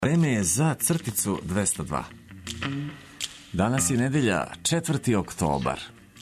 Vreme je za crticu 202. Danas je nedelja, 4. oktobar.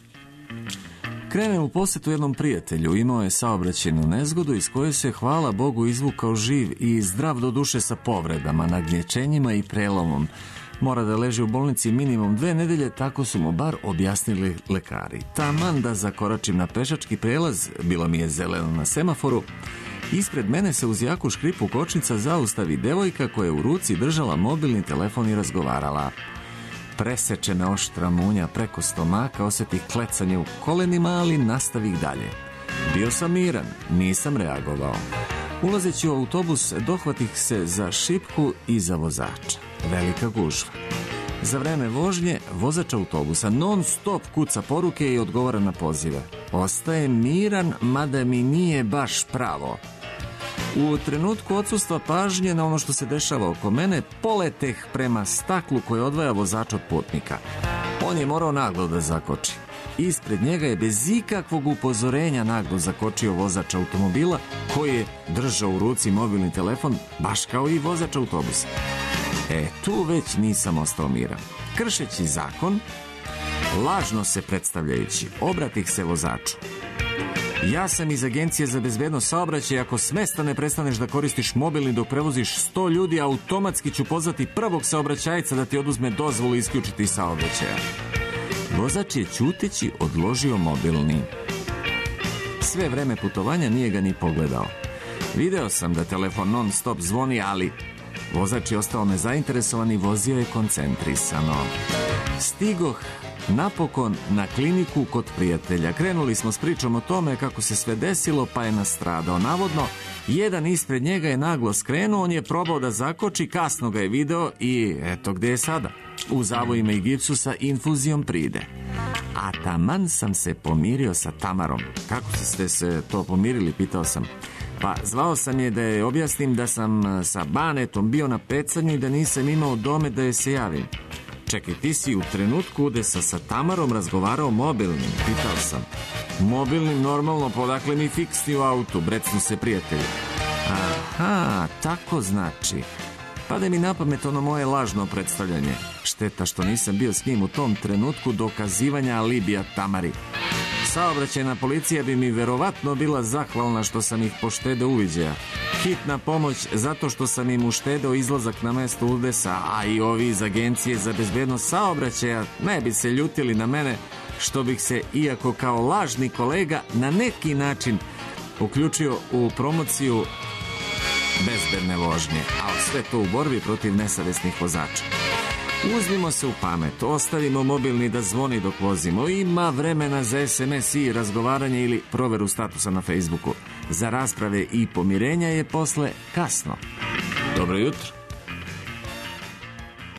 Krenem u posetu jednom prijatelju, imao je saobraćajnu nezgodu iz koje se, hvala Bogu, izvukao živ i zdrav do duše sa povredama, nagnječenjima i prelomom. Mora da leži u bolnici minimum 2 nedelje, tako su mu bar objasnili lekari. Taman da zakoračim na pešački prelaz, bilo mi je zeleno na semaforu, ispred mene se uz jaku škripu kočnica zaustavi devojka koja je u ruci držala mobilni telefon i razgovarala. Preseče me oštra munja preko stomaka, osjetih klecanje u kolenima, ali nastavih dalje. Bio sam miran, nisam reagovao. Ulazeći u autobus, dohvatih se za šipku i za vozača. Velika gužva. Za vreme vožnje, vozač autobusa non stop kuca poruke i odgovara na pozive. Ostaje miran, mada mi nije baš pravo. U trenutku odsustva pažnje na ono što se dešava oko mene, poleteh prema staklu koje odvaja vozač od putnika. On je morao naglo da zakoči. Ispred njega je bez ikakvog upozorenja naglo zakočio vozač automobila koji je držao u ruci mobilni telefon, baš kao i vozač autobusa. Tu već nisam ostao miran. Kršeći zakon, lažno se predstavljajući, obratih se vozaču. Ja sam iz Agencije za bezbednost saobraćaja, ako smesta ne prestaneš da koristiš mobilni dok prevoziš 100 ljudi, automatski ću pozvati prvog saobraćajca da ti oduzme dozvolu i isključiti saobraćaja. Vozač je ćuteći odložio mobilni. Sve vreme putovanja nije ga ni pogledao. Video sam da telefon non stop zvoni, ali vozač je ostao nezainteresovan i vozio je koncentrisano. Stigoh napokon na kliniku kod prijatelja. Krenuli smo s pričom o tome kako se sve desilo, pa je nastradao. Navodno, jedan ispred njega je naglo skrenuo, on je probao da zakoči, kasno ga je video i eto gde je sada. U zavojima i gipsu sa infuzijom pride. A taman sam se pomirio sa Tamarom. Kako ste se to pomirili, pitao sam. Pa zvao sam je da je objasnim da sam sa Banetom bio na pecanju i da nisam imao domet da je se javim. Čekaj, ti si u trenutku gde sa Tamarom razgovarao mobilnim, pitao sam. Mobilnim normalno, podakle mi fiksni u autu, brecnu se prijatelji. Aha, tako znači. Pade mi na pamet ono moje lažno predstavljanje. Šteta što nisam bio s njim u tom trenutku dokazivanja alibija Tamari. Saobraćajna policija bi mi verovatno bila zahvalna što sam ih poštedeo uviđaja. Hitna pomoć zato što sam im uštedeo izlazak na mesto udesa, a i ovi iz Agencije za bezbednost saobraćaja ne bi se ljutili na mene što bih se, iako kao lažni kolega, na neki način uključio u promociju bezbedne vožnje, a sve to u borbi protiv nesavesnih vozača. Uzmimo se u pamet, ostavimo mobilni da zvoni dok vozimo, ima vremena za SMS i razgovaranje ili proveru statusa na Facebooku. Za rasprave i pomirenja je posle kasno. Dobro jutro.